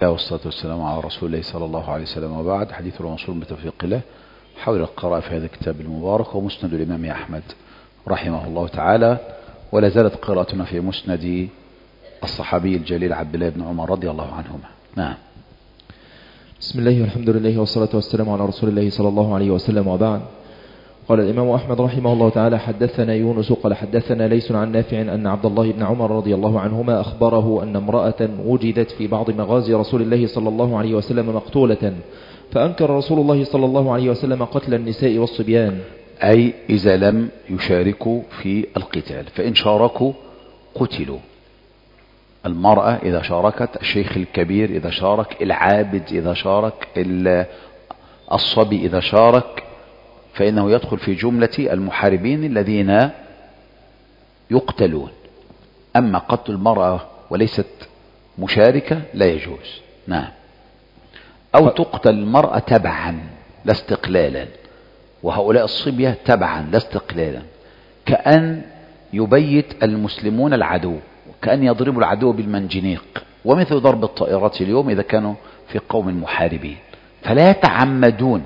والصلاة والسلام على رسول الله صلى الله عليه وسلم، وبعد. حديث المنصور بتوفيق الله حول القراءة في هذا الكتاب المبارك ومسند الإمام أحمد رحمه الله تعالى. ولا زالت قراءتنا في مسند الصحابي الجليل عبد الله بن عمر رضي الله عنهما. نعم. بسم الله والحمد لله والصلاة والسلام على رسول الله صلى الله عليه وسلم، وبعد. قال الإمام أحمد رحمه الله تعالى: حدثنا يونس قال حدثنا ليس عن نافع أن عبد الله بن عمر رضي الله عنهما أخبره أن امرأة وجدت في بعض مغازي رسول الله صلى الله عليه وسلم مقتولة، فأنكر رسول الله صلى الله عليه وسلم قتل النساء والصبيان، أي إذا لم يشاركوا في القتال، فإن شاركوا قتلوا. المرأة إذا شاركت، الشيخ الكبير إذا شارك، العابد إذا شارك، الصبي إذا شارك، فإنه يدخل في جملة المحاربين الذين يقتلون. أما قتل المرأة وليست مشاركة لا يجوز. نعم. أو تقتل المرأة تبعا لا استقلالا، وهؤلاء الصبية تبعا لا استقلالا، كأن يبيت المسلمون العدو، كأن يضربوا العدو بالمنجنيق، ومثل ضرب الطائرات اليوم إذا كانوا في قوم محاربين، فلا يتعمدون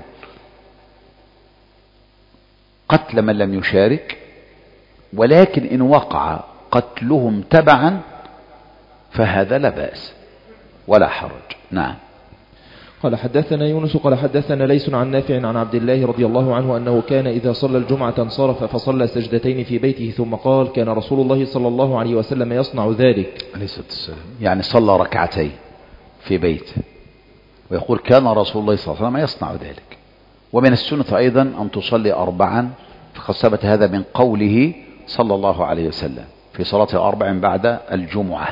قتل من لم يشارك، ولكن إن وقع قتلهم تبعا فهذا لا بأس ولا حرج. نعم. قال حدثنا يونس قال حدثنا ليس عن نافع عن عبد الله رضي الله عنه أنه كان إذا صلى الجمعة انصرف فصلى سجدتين في بيته، ثم قال: كان رسول الله صلى الله عليه وسلم يصنع ذلك. عليه الصلاة والسلام. يعني صلى ركعتين في بيته، ويقول كان رسول الله صلى الله عليه وسلم يصنع ذلك. ومن السنة أيضا أن تصلي أربعا، فقد ثبت هذا من قوله صلى الله عليه وسلم في صلاة أربع بعد الجمعة.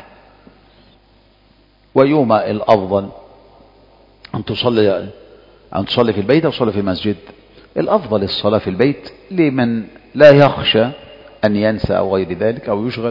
ويوم الأفضل أن تصلي في البيت أو تصلي في المسجد. الأفضل الصلاة في البيت لمن لا يخشى أن ينسى أو غير ذلك أو يشغل.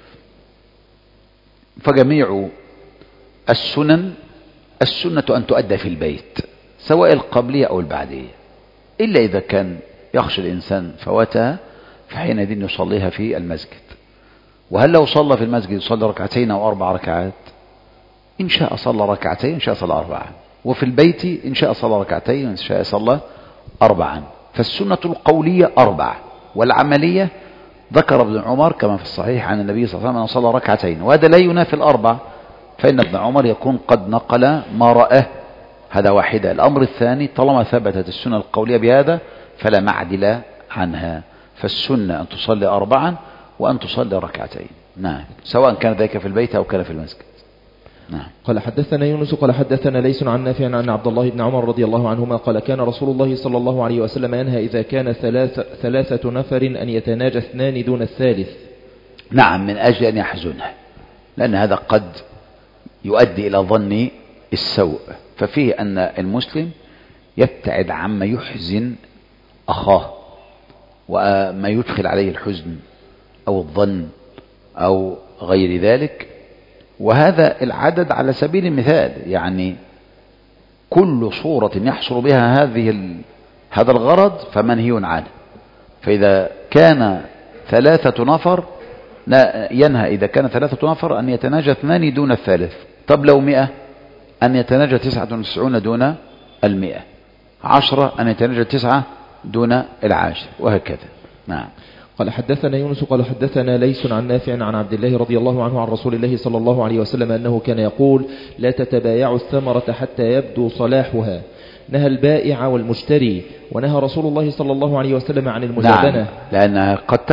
فجميع السنة أن تؤدى في البيت، سواء القبلية أو البعدية، إلا إذا كان يخشى الإنسان فواتها، فحينئذ يصليها في المسجد. وهل لو صلى في المسجد يصلي ركعتين أو 4 ركعات؟ إن شاء صلى ركعتين، إن شاء صلى 4. وفي البيت إن شاء صلى ركعتين، إن شاء صلى 4. فالسنة القولية 4، والعملية ذكر ابن عمر كما في الصحيح عن النبي صلى الله عليه وسلم أنه صلى ركعتين، وهذا لا ينافي 4، فإن ابن عمر يكون قد نقل ما رأه. هذا واحدة. الأمر الثاني، طالما ثبتت السنة القولية بهذا فلا معدل عنها، فالسنة أن تصلي 4 وأن تصلي ركعتين. نعم، سواء كان ذلك في البيت أو كان في المسجد. نعم. قال حدثنا يونس قال حدثنا ليس عن نافع عن عبد الله بن عمر رضي الله عنهما قال: كان رسول الله صلى الله عليه وسلم ينهى إذا كان ثلاثة نفر أن يتناجى 2 دون الثالث. نعم، من أجل أن يحزنه، لأن هذا قد يؤدي إلى ظن السوء، ففيه أن المسلم يبتعد عما يحزن أخاه وما يدخل عليه الحزن أو الظن أو غير ذلك. وهذا العدد على سبيل المثال، يعني كل صورة يحصل بها هذا الغرض فمنهي عنه. فإذا كان 3 نفر ينهى إذا كان 3 نفر أن يتناجى 2 دون الثالث. طب لو 100 أن يتناجى 99 دون 100، 10 أن يتناجى 9 دون 10، وهكذا. نعم. قال حدثنا يونس قال حدثنا ليس عن نافع عن عبد الله رضي الله عنه عن رسول الله صلى الله عليه وسلم أنه كان يقول: لا تتبايعوا الثمرة حتى يبدو صلاحها. نهى البائع والمشتري، ونهى رسول الله صلى الله عليه وسلم عن المزابنة. نعم، لأنها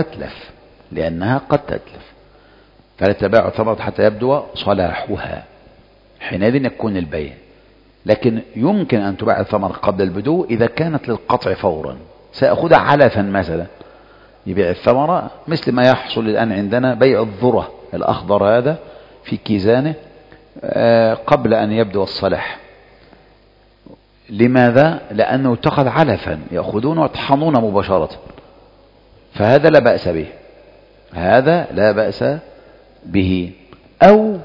قد تتلف. فلا تتبايعوا الثمرة حتى يبدو صلاحها، حينئذ يكون البيع. لكن يمكن أن تباع الثمرة قبل البدو إذا كانت للقطع فورا، سأخذها علفا مثلا، يبيع الثمرة مثل ما يحصل الآن عندنا بيع الذرة الأخضر هذا في كيزانه قبل أن يبدو الصلاح. لماذا؟ لأنه اتخذ علفا، يأخذون ويطحنون مباشرة، فهذا لا بأس به، هذا لا بأس به. أو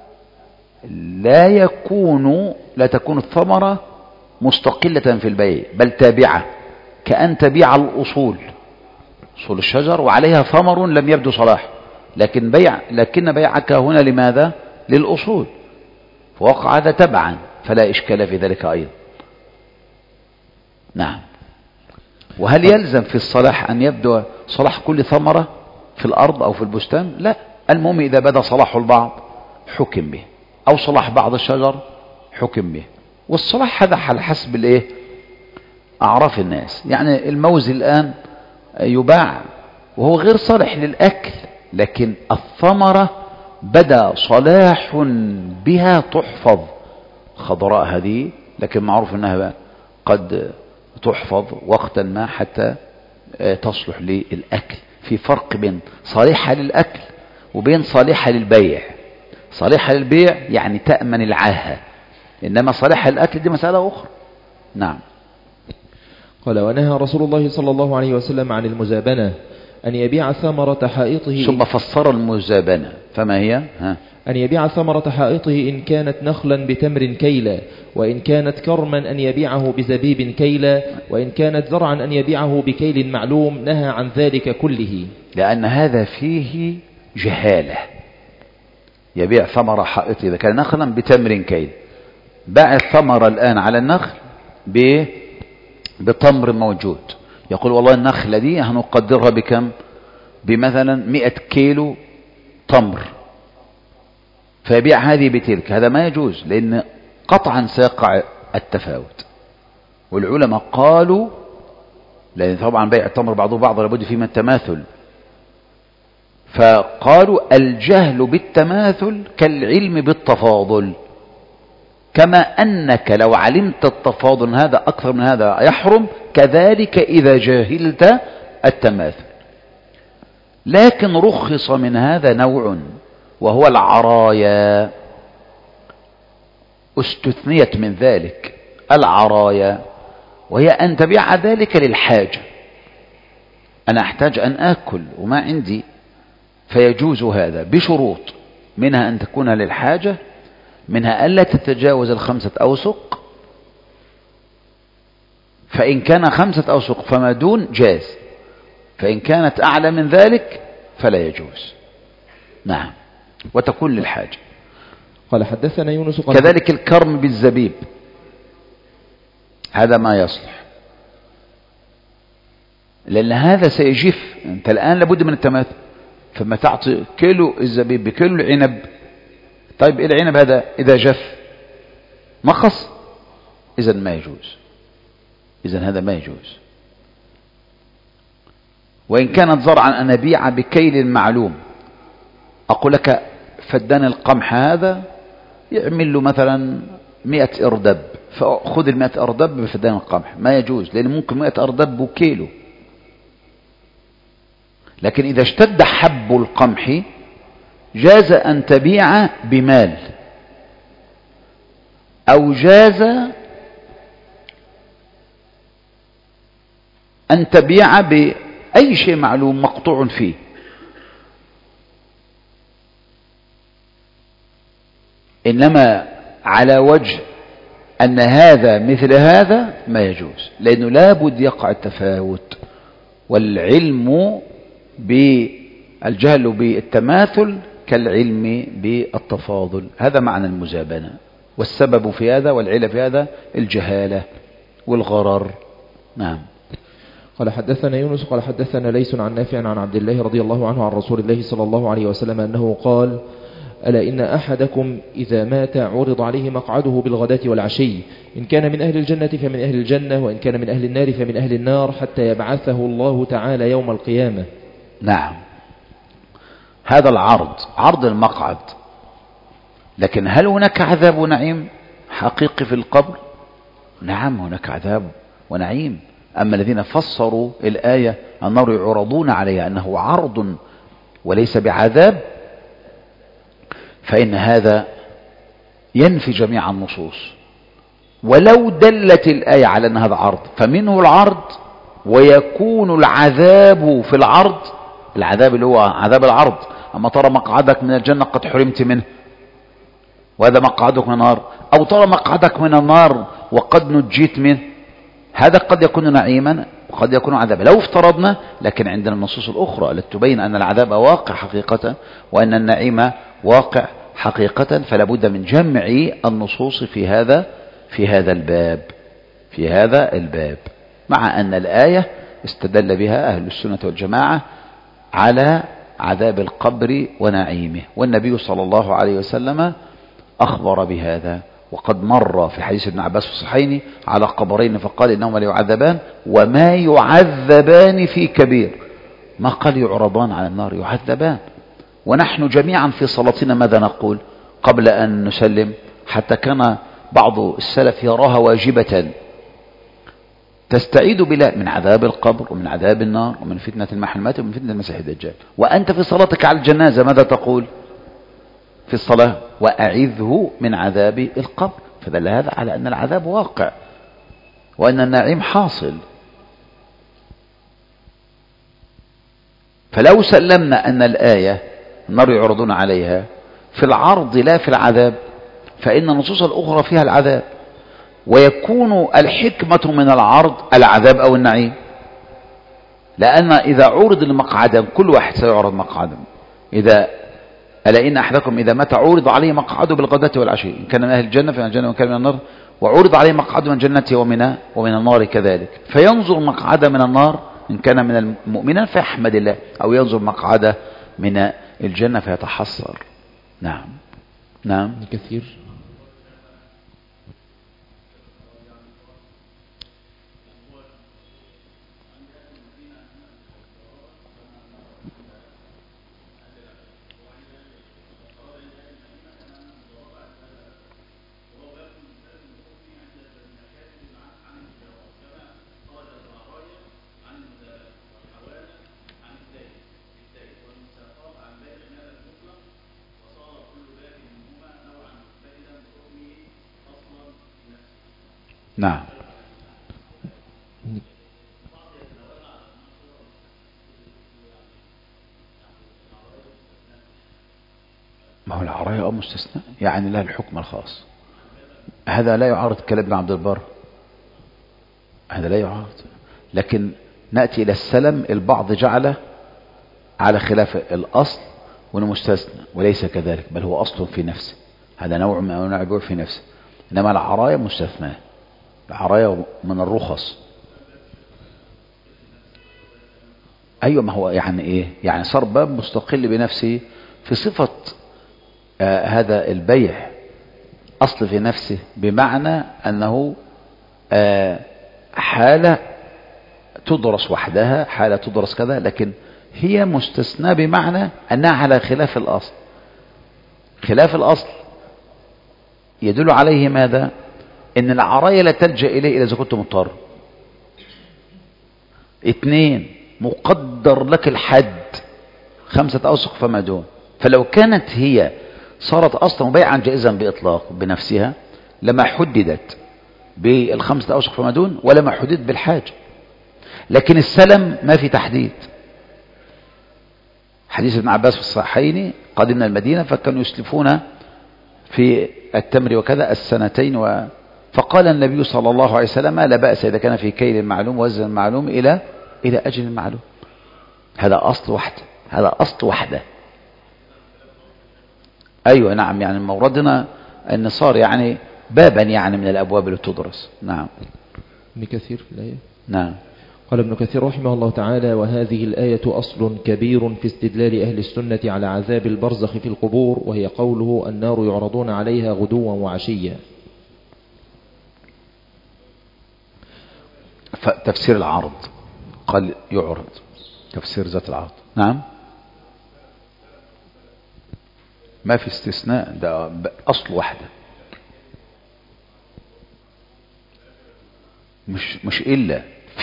لا تكون الثمرة مستقلة في البيع، بل تابعة، كأن تبيع الأصول، أصول الشجر وعليها ثمر لم يبدو صلاح، لكن بيعك هنا لماذا؟ للأصول. فوقع هذا تبعا فلا إشكال في ذلك أيضا. نعم. وهل يلزم في الصلاح أن يبدو صلاح كل ثمرة في الأرض أو في البستان؟ لا، المهم إذا بدا صلاح البعض حكم به، أو صلاح بعض الشجر حكم به. والصلاح هذا على حسب الإيه؟ أعراف الناس. يعني الموز الآن يباع وهو غير صالح للأكل، لكن الثمرة بدا صلاح بها تحفظ، خضراء هذه، لكن معروف أنها قد تحفظ وقتا ما حتى تصلح للأكل. في فرق بين صالحة للأكل وبين صالحة للبيع. صالحة للبيع يعني تأمن العاهة، إنما صالحة للأكل دي مسألة أخرى. نعم. قال: ونهى رسول الله صلى الله عليه وسلم عن المزابنة، أن يبيع ثمرة حائطه. ثم فسر المزابنة، فما هي؟ أن يبيع ثمرة حائطه إن كانت نخلا بتمر كيلا، وإن كانت كرما أن يبيعه بزبيب كيلا، وإن كانت زرعا أن يبيعه بكيل معلوم. نهى عن ذلك كله، لأن هذا فيه جهالة. يبيع ثمرة حائطه إذا كان نخلا بتمر كيل، باع الثمرة الآن على النخل بتمر موجود، يقول والله النخلة دي هنقدرها بكم؟ بمثلا 100 كيلو تمر، فيبيع هذه بتلك. هذا ما يجوز، لأن قطعا سيقع التفاوت. والعلماء قالوا، لأن طبعا بيع التمر بعضه بعض لابد فيه من التماثل، فقالوا الجهل بالتماثل كالعلم بالتفاضل، كما أنك لو علمت التفاضل هذا أكثر من هذا يحرم، كذلك إذا جاهلت التماثل. لكن رخص من هذا نوع، وهو العرايا، استثنيت من ذلك العرايا، وهي أن تبيع ذلك للحاجة. أنا أحتاج أن آكل وما عندي، فيجوز هذا بشروط، منها أن تكون للحاجة، منها ألا تتجاوز 5 أوسق، فإن كان 5 أوسق فما دون جاز، فإن كانت أعلى من ذلك فلا يجوز. نعم. وتكون للحاجة. قال: حدثنا يونس. كذلك الكرم بالزبيب، هذا ما يصلح، لأن هذا سيجف. أنت الآن لابد من التماثل، فما تعطي كيلو الزبيب بكيلو العنب، طيب العنب هذا إذا جف مخص، إذن ما يجوز، إذن هذا ما يجوز. وإن كانت زرعا أن أبيع بكيل معلوم، أقول لك فدان القمح هذا يعمل له مثلا 100 أردب، فخذ 100 أردب بفدان القمح، ما يجوز، لأن ممكن 100 أردب وكيلو. لكن إذا اشتد حب القمح جاز أن تبيع بمال، أو جاز أن تبيع بأي شيء معلوم مقطوع فيه. إنما على وجه أن هذا مثل هذا ما يجوز، لأنه لا بد يقع التفاوت. والعلم بالجهل بالتماثل كالعلم بالتفاضل، هذا معنى المزابنة. والسبب في هذا والعلة في هذا الجهالة والغرر. نعم. قال: حدثنا يونس قال: حدثنا ليس عن نافع عن عبد الله رضي الله عنه عن رسول الله صلى الله عليه وسلم أنه قال: ألا إن أحدكم إذا مات عرض عليه مقعده بالغداة والعشي، إن كان من أهل الجنة فمن أهل الجنة، وإن كان من أهل النار فمن أهل النار، حتى يبعثه الله تعالى يوم القيامة. نعم. هذا العرض عرض المقعد، لكن هل هناك عذاب ونعيم حقيقي في القبر؟ نعم، هناك عذاب ونعيم. أما الذين فسروا الآية النار يعرضون عليها أنه عرض وليس بعذاب، فإن هذا ينفي جميع النصوص. ولو دلت الآية على أن هذا عرض، فمنه العرض ويكون العذاب في العرض، العذاب اللي هو عذاب العرض. أما ترى مقعدك من الجنة قد حرمت منه، وهذا مقعدك من النار، أو ترى مقعدك من النار وقد نجيت منه، هذا قد يكون نعيما وقد يكون عذابا لو افترضنا. لكن عندنا النصوص الأخرى التي تبين أن العذاب واقع حقيقة وأن النعيم واقع، حقيقة فلا بد من جمع النصوص في هذا الباب مع أن الآية استدل بها أهل السنة والجماعة على عذاب القبر ونعيمه، والنبي صلى الله عليه وسلم أخبر بهذا، وقد مر في حديث ابن عباس في الصحيحين على قبرين فقال إنهما ليعذبان وما يعذبان في كبير، ما قال يعرضان على النار، يعذبان. ونحن جميعا في صلاتنا ماذا نقول قبل أن نسلم؟ حتى كان بعض السلف يراها واجبة، تستعيذ بالله من عذاب القبر ومن عذاب النار ومن فتنة المحيا والممات ومن فتنة المسيح الدجال. وأنت في صلاتك على الجنازة ماذا تقول في الصلاة؟ وأعذه من عذاب القبر. فدل هذا على أن العذاب واقع وأن النعيم حاصل. فلو سلمنا أن الآية النار يعرضون عليها في العرض لا في العذاب، فإن النصوص الأخرى فيها العذاب، ويكون الحكمة من العرض العذاب أو النعيم، لأن إذا عرض المقعدا كل واحد سيعرض مقعدا. ألا إن أحدكم إذا مات عرض عليه مقعده بالغداة والعشي، إن كان من أهل الجنة فمن الجنة وإن كان من النار، وعرض عليه مقعده من جنته ومن النار كذلك، فينظر مقعده من النار إن كان من المؤمنين فيحمد الله، أو ينظر مقعده من الجنة فيتحسر. نعم كثير. نعم. ما هو العرايا مستثنى، يعني لها الحكم الخاص. هذا لا يعارض كلام ابن عبد البر، هذا لا يعارض. لكن نأتي إلى السلم، البعض جعله على خلاف الأصل والمستثنى، وليس كذلك، بل هو أصل في نفسه، هذا نوع من أنواع البيوع في نفسه. إنما العرايا مستثنى، العرايا من الرخص. أيوة، ما هو يعني إيه؟ يعني صار باب مستقل بنفسه في صفة هذا البيع، أصل في نفسه، بمعنى أنه حالة تدرس وحدها، حالة تدرس كذا، لكن هي مستثنى بمعنى أنها على خلاف الأصل. خلاف الأصل يدل عليه ماذا؟ إن العراية لا تلجأ إليه إذا كنت مضطر. 2، مقدر لك الحد 5 أوسق فما دون، فلو كانت هي صارت أصلا بيعا جائزا بإطلاق بنفسها لما حددت بال5 أوسق فما دون، ولما حددت بالحاجة. لكن السلم ما في تحديد. حديث ابن عباس في الصحيحين: قدمنا المدينة فكانوا يسلفون في التمر وكذا 2 فقال النبي صلى الله عليه وسلم: لا بأس إذا كان في كيل معلوم ووزن معلوم إلى أجل معلوم. هذا أصل وحده. أيوة نعم، يعني موردنا أن صار يعني بابا يعني من الأبواب اللي تدرس. نعم. ابن كثير في الآية. نعم. قال ابن كثير رحمه الله تعالى: وهذه الآية أصل كبير في استدلال أهل السنة على عذاب البرزخ في القبور، وهي قوله: النار يعرضون عليها غدوا وعشيا. تفسير العرض قال يعرض، تفسير ذات العرض. نعم، ما في استثناء، ده أصل واحدة، مش إلا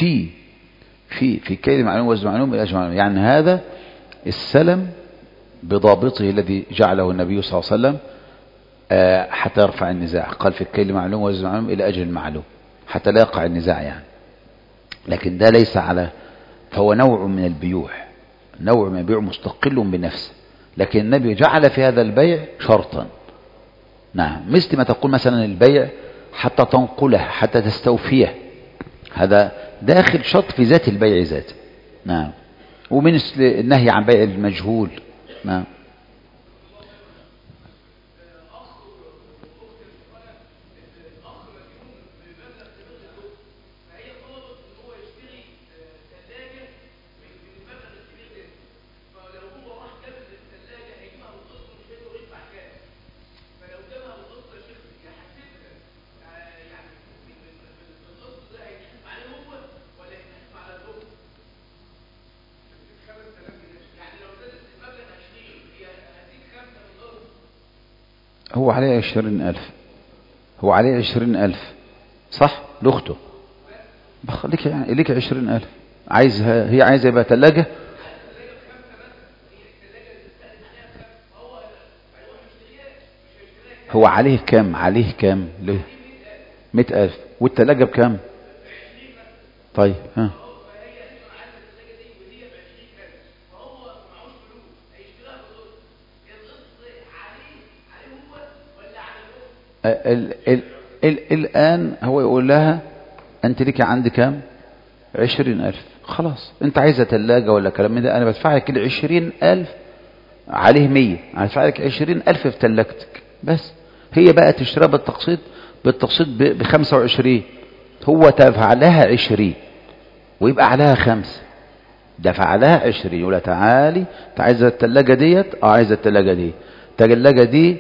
في كيل معلوم وزن معلوم إلى أجل معلوم. يعني هذا السلم بضابطه الذي جعله النبي صلى الله عليه وسلم حتى يرفع النزاع. قال في الكيل معلوم وزن معلوم إلى أجل معلوم، حتى لا يقع النزاع يعني. لكن ده ليس فهو نوع من البيوع، نوع من البيوع مستقل بنفسه، لكن النبي جعل في هذا البيع شرطا. نعم، مثل ما تقول مثلا البيع حتى تنقله، حتى تستوفيه، هذا داخل شرط في ذات البيع ذاته. نعم. ومن النهي عن بيع المجهول. نعم. هو عليه 20,000. هو عليه 20,000 صح لاخته. بخليك يعني ليك 20,000. عايزها هي عايزه يبقى ثلاجه. هو عليه كام؟ عليه كام؟ ليه 100,000 والثلاجه بكام؟ طيب ها الآن هو يقول لها أنت لك عندي كام؟ 20,000. خلاص أنت عايزة ثلاجة ولا كلام من ده، أنا بدفع لك 20,000 عليه 100، أنا بدفع لك 20,000 في ثلاجتك بس. هي بقى تشتريها بالتقسيط، بالتقسيط ب25. هو دفع لها 20 ويبقى عليها 5. دفع لها 20 يقول لها تعالي أنت عايزة الثلاجة ديت؟ عايزة الثلاجة دي. الثلاجة دي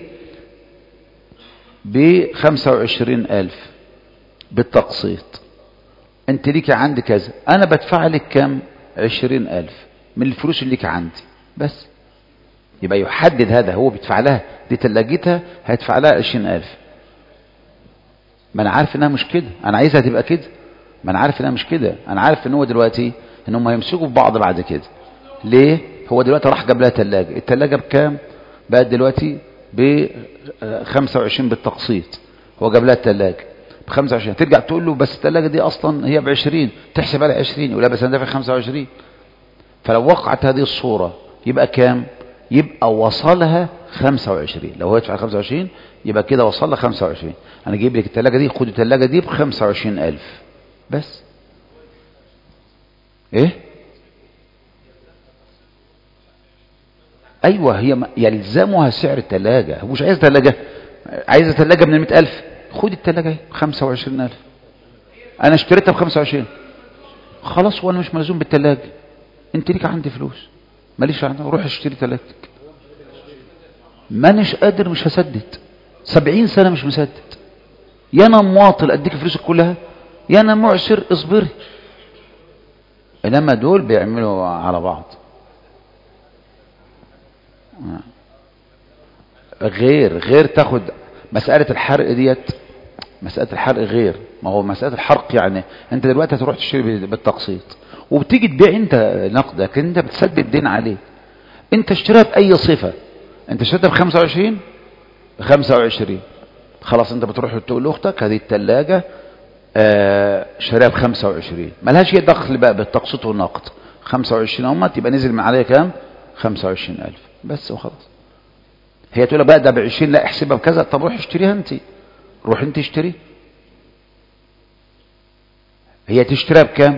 ب25,000 بالتقسيط. انت ليك عندي كذا، انا بدفع لك كام؟ 20,000 من الفلوس اللي ليك عندي بس. يبقى يحدد هذا، هو بيدفع لها دي تلاجتها هيدفع لها 20,000. ما انا عارف انها مش كده، انا عايزها تبقى كده. ما انا عارف انها مش كده، انا عارف ان هو دلوقتي ان هم هيمسكوا في بعض بعد كده. ليه؟ هو دلوقتي راح جاب لها تلاجة، التلاجة بكام؟ بقت دلوقتي ب25 بالتقسيط. هو جاب لها التلاجة ب25، ترجع تقول له بس التلاجة دي اصلا هي ب20، تحسب على 20، يقول لها بس انا دافع 25. فلو وقعت هذه الصورة يبقى كام؟ يبقى وصلها 25. لو هو يدفع 25 يبقى كده وصل لها 25. انا جايب لك التلاجة دي، خد التلاجة دي ب25,000 بس. ايه؟ ايوه هي يلزمها سعر التلاجة. هو مش عايز تلاجة، عايزة تلاجة من 100,000، خد التلاجة اهي 25,000. انا اشتريتها ب25 خلاص، وانا مش ملزوم بالتلاجة. انت ليك عندي فلوس ماليش عندي، روح اشتري تلاجتك. مانيش قادر، مش هسدد 70 سنة مش مسدد. يا انا مواطل اديك فلوسك كلها، يا انا معسر اصبري. انما دول بيعملوا على بعض. غير تاخد مسألة الحرق ديت، مسألة الحرق غير. ما هو مسألة الحرق يعني انت دلوقتي هتروح تشتري بالتقسيط وبتيجي تبيع انت نقدك، انت بتسدد دين عليه. انت اشتريها بأي صفة، انت اشتريتها ب25 ب25 خلاص، انت بتروح تقول لاختك هذه الثلاجة شاريها ب25، ملهاش هي دخل بقى بالتقسيط والنقد. 25 اهمت، يبقى نزل من عليها كام؟ 25,000 بس وخلاص. هي تقول بقى ده ب20، لا احسبها بكذا. طب روح اشتريها انت، روح انت اشتري. هي تشتريها بكام؟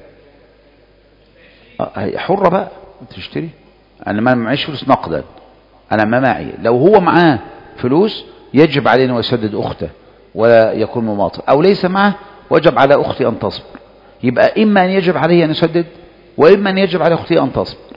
هي حرة بقى تشتري. انا ما معيش فلوس نقدا، انا ما معي. لو هو معاه فلوس يجب عليه انه يسدد اخته ولا يكون مماطل، او ليس معه وجب على اختي ان تصبر. يبقى اما ان يجب عليه ان يسدد، واما ان يجب على اختي ان تصبر.